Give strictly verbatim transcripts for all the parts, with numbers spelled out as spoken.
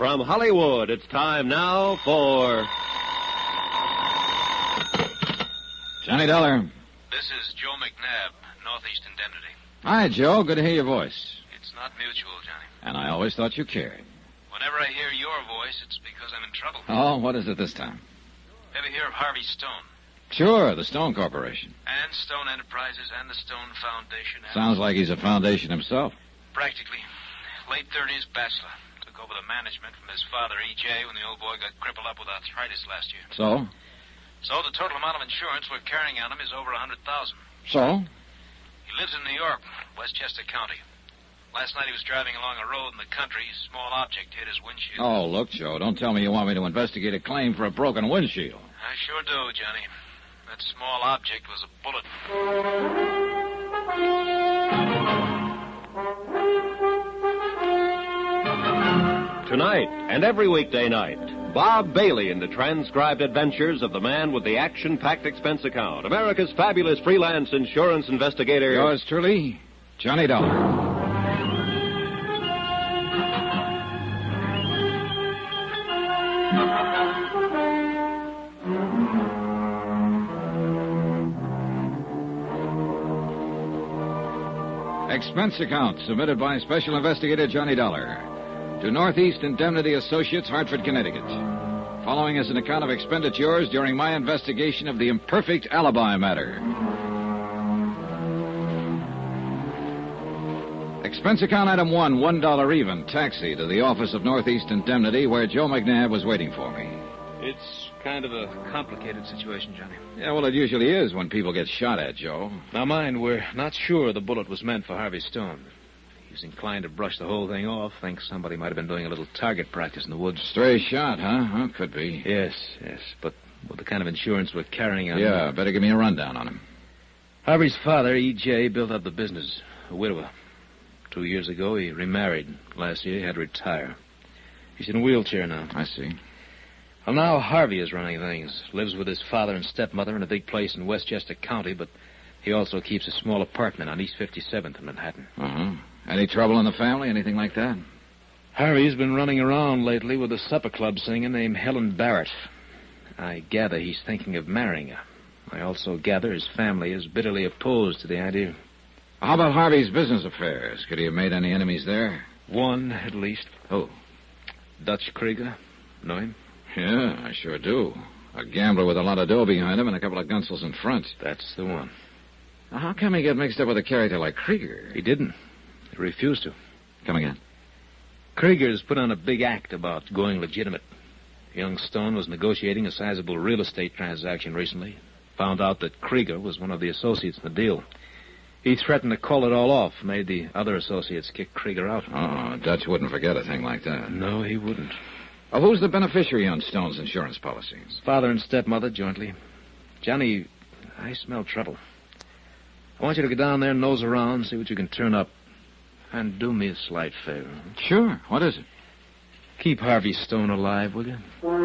From Hollywood, it's time now for... Johnny Dollar. This is Joe McNabb, Northeast Indemnity. Hi, Joe. Good to hear your voice. It's not mutual, Johnny. And I always thought you cared. Whenever I hear your voice, it's because I'm in trouble. Oh, what is it this time? Ever hear of Harvey Stone? Sure, the Stone Corporation. And Stone Enterprises and the Stone Foundation. And Sounds like he's a foundation himself. Practically. Late thirties bachelor. Took over the management from his father, E J, when the old boy got crippled up with arthritis last year. So? So the total amount of insurance we're carrying on him is over a hundred thousand. So? He lives in New York, Westchester County. Last night he was driving along a road in the country. A small object hit his windshield. Oh, look, Joe, don't tell me you want me to investigate a claim for a broken windshield. I sure do, Johnny. That small object was a bullet. Tonight and every weekday night, Bob Bailey in the transcribed adventures of the man with the action-packed expense account, America's fabulous freelance insurance investigator. Yours truly, Johnny Dollar. Expense account submitted by Special Investigator Johnny Dollar to Northeast Indemnity Associates, Hartford, Connecticut. Following is an account of expenditures during my investigation of the imperfect alibi matter. Expense account item one, one dollar even, taxi to the office of Northeast Indemnity where Joe McNabb was waiting for me. It's kind of a complicated situation, Johnny. Yeah, well, it usually is when people get shot at, Joe. Now, mind, we're not sure the bullet was meant for Harvey Stone. He was inclined to brush the whole thing off. Thinks somebody might have been doing a little target practice in the woods. Stray shot, huh? Well, could be. Yes, yes. But with the kind of insurance we're carrying on... Yeah, better give me a rundown on him. Harvey's father, E J, built up the business. A widower. Two years ago, he remarried. Last year, he had to retire. He's in a wheelchair now. I see. Well, now Harvey is running things. Lives with his father and stepmother in a big place in Westchester County, but he also keeps a small apartment on East fifty-seventh in Manhattan. Uh-huh. Any trouble in the family? Anything like that? Harvey's been running around lately with a supper club singer named Helen Barrett. I gather he's thinking of marrying her. I also gather his family is bitterly opposed to the idea. How about Harvey's business affairs? Could he have made any enemies there? One, at least. Who? Dutch Krieger. Know him? Yeah, I sure do. A gambler with a lot of dough behind him and a couple of gunsels in front. That's the one. Now, how come he get mixed up with a character like Krieger? He didn't. He refused to. Come again. Krieger's put on a big act about going legitimate. Young Stone was negotiating a sizable real estate transaction recently. Found out that Krieger was one of the associates in the deal. He threatened to call it all off, made the other associates kick Krieger out. Oh, Dutch wouldn't forget a thing like that. No, he wouldn't. Well, who's the beneficiary on Stone's insurance policies? Father and stepmother jointly. Johnny, I smell trouble. I want you to go down there, nose around, see what you can turn up. And do me a slight favor. Sure. What is it? Keep Harvey Stone alive, will you?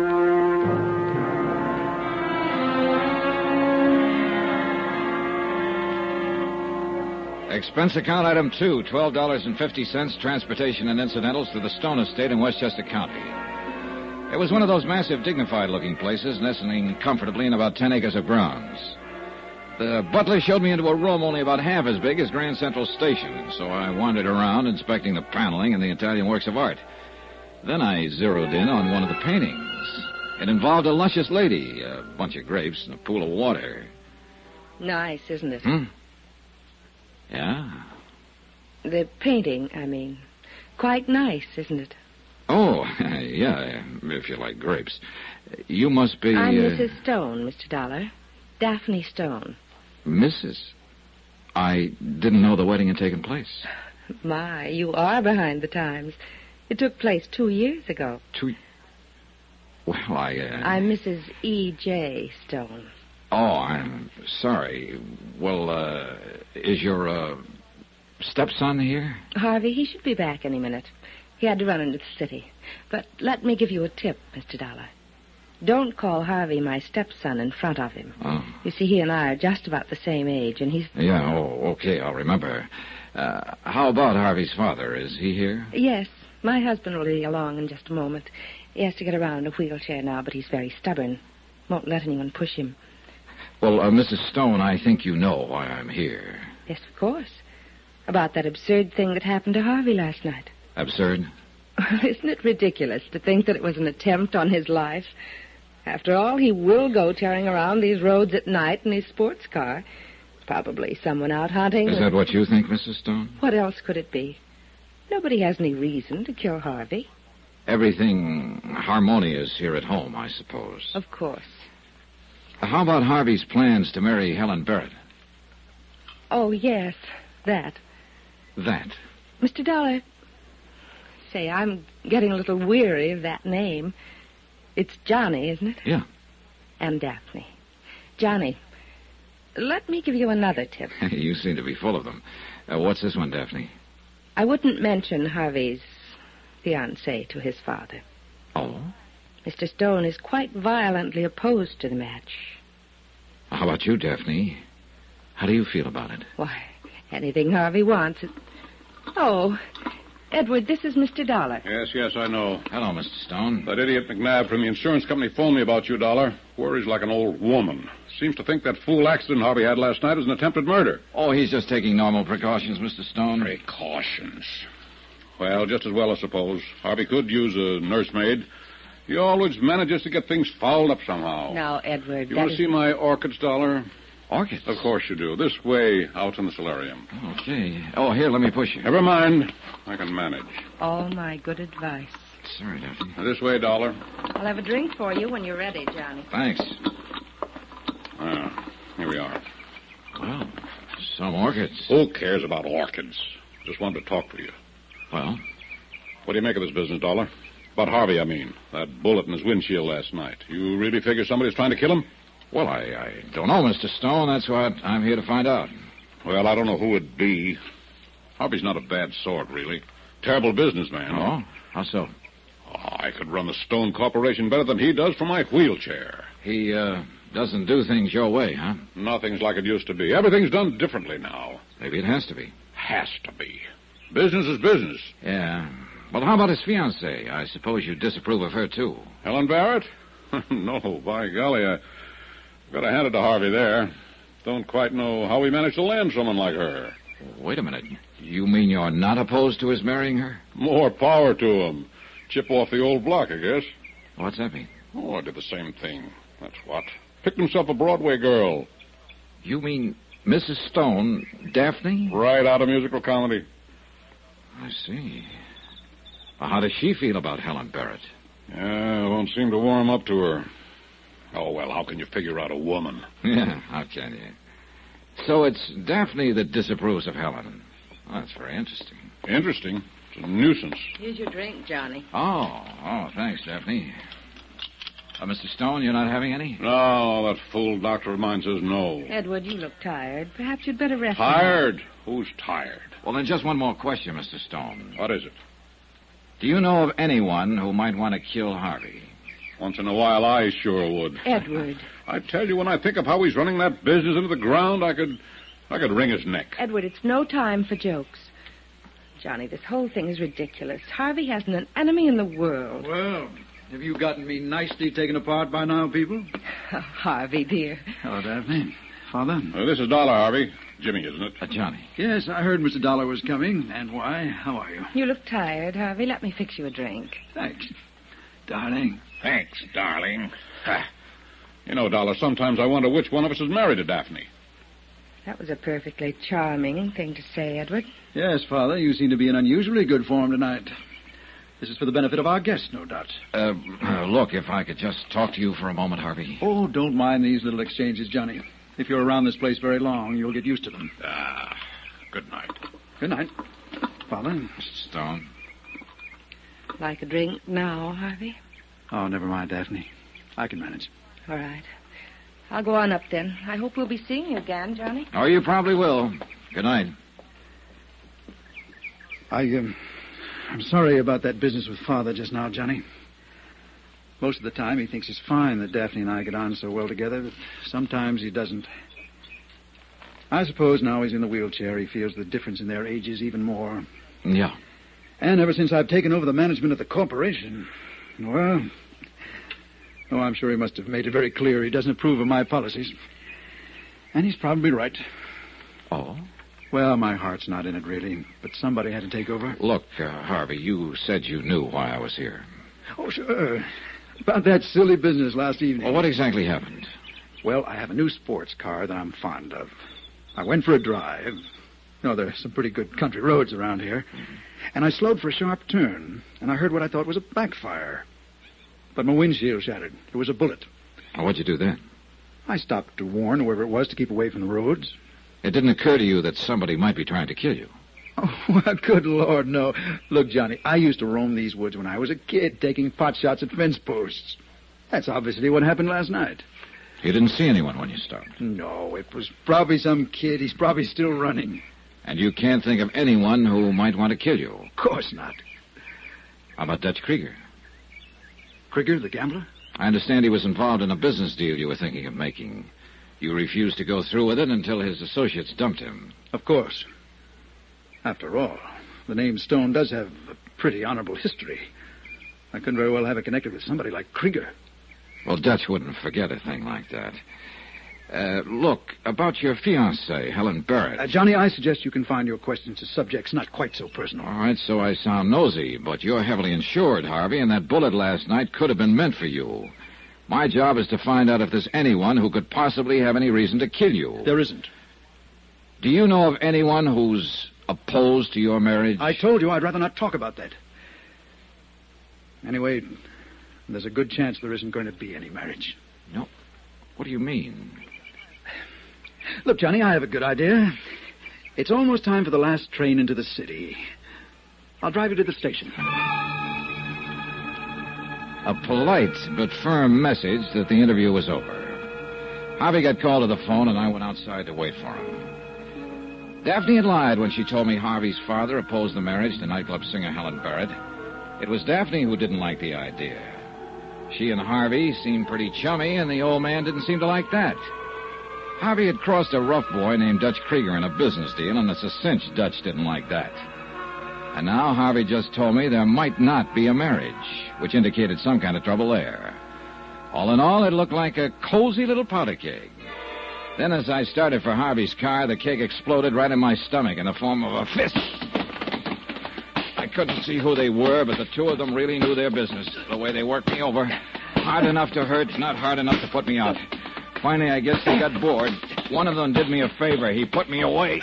Expense account item two, twelve dollars and fifty cents, transportation and incidentals to the Stone estate in Westchester County. It was one of those massive, dignified-looking places, nestling comfortably in about ten acres of grounds. The butler showed me into a room only about half as big as Grand Central Station, so I wandered around inspecting the paneling and the Italian works of art. Then I zeroed in on one of the paintings. It involved a luscious lady, a bunch of grapes, and a pool of water. Nice, isn't it? Hmm? Yeah. The painting, I mean. Quite nice, isn't it? Oh, yeah, if you like grapes. You must be... I'm uh... Missus Stone, Mister Dollar. Daphne Stone. Missus I didn't know the wedding had taken place. My, you are behind the times. It took place two years ago. Two... Well, I... Uh... I'm Missus E J Stone. Oh, I'm sorry. Well, uh, is your, uh, stepson here? Harvey, he should be back any minute. He had to run into the city. But let me give you a tip, Mister Dollar. Don't call Harvey my stepson in front of him. Oh. You see, he and I are just about the same age, and he's... Yeah, oh, okay, I'll remember. Uh, how about Harvey's father? Is he here? Yes, My husband will be along in just a moment. He has to get around in a wheelchair now, but he's very stubborn. Won't let anyone push him. Well, uh, Missus Stone, I think you know why I'm here. Yes, of course. About that absurd thing that happened to Harvey last night. Absurd? Isn't it ridiculous to think that it was an attempt on his life? After all, he will go tearing around these roads at night in his sports car. Probably someone out hunting. Is that what you think, Missus Stone? What else could it be? Nobody has any reason to kill Harvey. Everything harmonious here at home, I suppose. Of course. How about Harvey's plans to marry Helen Barrett? Oh, yes, that. That? Mister Dollar, say, I'm getting a little weary of that name. It's Johnny, isn't it? Yeah. And Daphne. Johnny, let me give you another tip. You seem to be full of them. Uh, what's this one, Daphne? I wouldn't mention Harvey's fiancée to his father. Oh? Mister Stone is quite violently opposed to the match. How about you, Daphne? How do you feel about it? Why, anything Harvey wants. It... Oh, Edward, this is Mister Dollar. Yes, yes, I know. Hello, Mister Stone. That idiot McNabb from the insurance company phoned me about you, Dollar. Worries like an old woman. Seems to think that fool accident Harvey had last night is an attempted murder. Oh, he's just taking normal precautions, Mister Stone. Precautions. Well, just as well, I suppose. Harvey could use a nursemaid. He always manages to get things fouled up somehow. Now, Edward, You that want to is... see my orchids, Dollar? Orchids? Of course you do. This way out in the solarium. Okay. Oh, here, let me push you. Never mind. I can manage. All my good advice. Sorry, Daphne. This way, Dollar. I'll have a drink for you when you're ready, Johnny. Thanks. Ah, here we are. Well, some orchids. Who cares about orchids? Just wanted to talk to you. Well? What do you make of this business, Dollar? About Harvey, I mean. That bullet in his windshield last night. You really figure somebody's trying to kill him? Well, I, I don't know, Mister Stone. That's what I'm here to find out. Well, I don't know who it'd be. Harvey's not a bad sort, really. Terrible businessman. Oh? How so? Oh, I could run the Stone Corporation better than he does from my wheelchair. He, uh, doesn't do things your way, huh? Nothing's like it used to be. Everything's done differently now. Maybe it has to be. Has to be. Business is business. Yeah. Well, how about his fiancée? I suppose you disapprove of her, too. Helen Barrett? No, by golly, I got to hand it to Harvey there. Don't quite know how he managed to land someone like her. Wait a minute. You mean you're not opposed to his marrying her? More power to him. Chip off the old block, I guess. What's that mean? Oh, I did the same thing. That's what. Picked himself a Broadway girl. You mean Missus Stone, Daphne? Right out of musical comedy. I see. Well, how does she feel about Helen Barrett? Yeah, won't seem to warm up to her. Oh, well, how can you figure out a woman? Yeah, how can you? So it's Daphne that disapproves of Helen. Well, that's very interesting. Interesting. It's a nuisance. Here's your drink, Johnny. Oh, oh, thanks, Daphne. Uh, Mister Stone, you're not having any? No, that fool doctor of mine says no. Edward, you look tired. Perhaps you'd better rest. Tired? Who's tired? Well, then just one more question, Mister Stone. What is it? Do you know of anyone who might want to kill Harvey? Once in a while, I sure would. Edward. I tell you, when I think of how he's running that business into the ground, I could, I could wring his neck. Edward, it's no time for jokes. Johnny, this whole thing is ridiculous. Harvey hasn't an enemy in the world. Well, have you gotten me nicely taken apart by now, people? Oh, Harvey, dear. Hello, Daphne. Father? Uh, this is Dollar, Harvey. Jimmy, isn't it? Uh, Johnny. Yes, I heard Mister Dollar was coming. And why? How are you? You look tired, Harvey. Let me fix you a drink. Thanks. Darling. Thanks, darling. You know, Dollar, sometimes I wonder which one of us is married to Daphne. That was a perfectly charming thing to say, Edward. Yes, Father, you seem to be in unusually good form tonight. This is for the benefit of our guests, no doubt. Uh, uh, look, if I could just talk to you for a moment, Harvey. Oh, don't mind these little exchanges, Johnny. If you're around this place very long, you'll get used to them. Ah, good night. Good night. Father? Mister Stone. Like a drink now, Harvey? Oh, never mind, Daphne. I can manage. All right. I'll go on up then. I hope we'll be seeing you again, Johnny. Oh, you probably will. Good night. I, um, I'm sorry about that business with Father just now, Johnny. Most of the time he thinks it's fine that Daphne and I get on so well together, but sometimes he doesn't. I suppose now he's in the wheelchair, he feels the difference in their ages even more. Yeah. And ever since I've taken over the management of the corporation, well... Oh, I'm sure he must have made it very clear he doesn't approve of my policies. And he's probably right. Oh? Well, my heart's not in it, really. But somebody had to take over. Look, uh, Harvey, you said you knew why I was here. Oh, sure. About that silly business last evening. Well, what exactly happened? Well, I have a new sports car that I'm fond of. I went for a drive. You know, there are some pretty good country roads around here. Mm-hmm. And I slowed for a sharp turn, and I heard what I thought was a backfire. But my windshield shattered. It was a bullet. Well, what'd you do then? I stopped to warn whoever it was to keep away from the roads. It didn't occur to you that somebody might be trying to kill you? Oh, well, good Lord, no. Look, Johnny, I used to roam these woods when I was a kid, taking pot shots at fence posts. That's obviously what happened last night. You didn't see anyone when you stopped? No, it was probably some kid. He's probably still running. And you can't think of anyone who might want to kill you? Of course not. How about Dutch Krieger? Krieger, the gambler? I understand he was involved in a business deal you were thinking of making. You refused to go through with it until his associates dumped him. Of course. After all, the name Stone does have a pretty honorable history. I couldn't very well have it connected with somebody like Krieger. Well, Dutch wouldn't forget a thing like that. Uh, look, about your fiancée, Helen Barrett. Uh, Johnny, I suggest you confine your questions to subjects not quite so personal. All right, so I sound nosy, but you're heavily insured, Harvey, and that bullet last night could have been meant for you. My job is to find out if there's anyone who could possibly have any reason to kill you. There isn't. Do you know of anyone who's opposed to your marriage? I told you I'd rather not talk about that. Anyway, there's a good chance there isn't going to be any marriage. No. What do you mean? Look, Johnny, I have a good idea. It's almost time for the last train into the city. I'll drive you to the station. A polite but firm message that the interview was over. Harvey got called to the phone, and I went outside to wait for him. Daphne had lied when she told me Harvey's father opposed the marriage to nightclub singer Helen Barrett. It was Daphne who didn't like the idea. She and Harvey seemed pretty chummy, and the old man didn't seem to like that. Harvey had crossed a rough boy named Dutch Krieger in a business deal, and it's a cinch Dutch didn't like that. And now Harvey just told me there might not be a marriage, which indicated some kind of trouble there. All in all, it looked like a cozy little powder keg. Then as I started for Harvey's car, the keg exploded right in my stomach in the form of a fist. I couldn't see who they were, but the two of them really knew their business, the way they worked me over. Hard enough to hurt, not hard enough to put me out. Finally, I guess they got bored. One of them did me a favor. He put me away.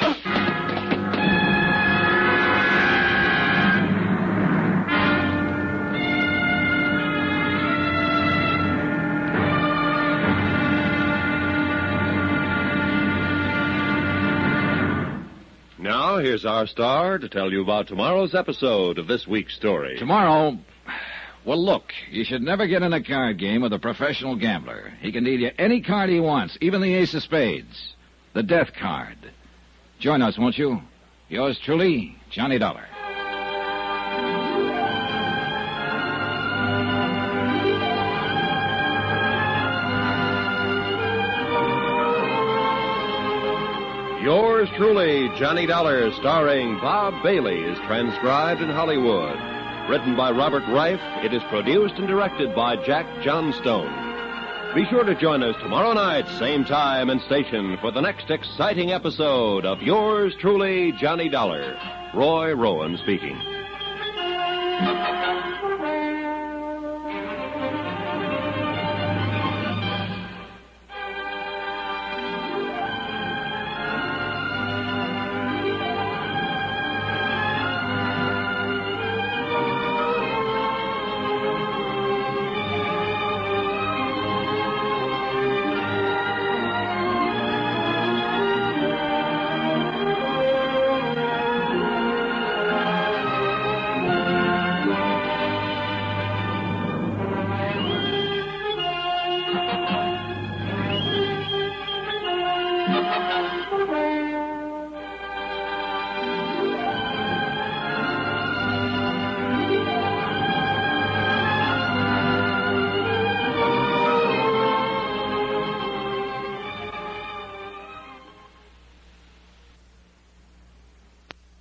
Now, here's our star to tell you about tomorrow's episode of this week's story. Tomorrow... Well, look, you should never get in a card game with a professional gambler. He can deal you any card he wants, even the ace of spades. The death card. Join us, won't you? Yours truly, Johnny Dollar. Yours truly, Johnny Dollar, starring Bob Bailey, is transcribed in Hollywood. Written by Robert Reif, it is produced and directed by Jack Johnstone. Be sure to join us tomorrow night, same time and station, for the next exciting episode of Yours truly, Johnny Dollar. Roy Rowan speaking.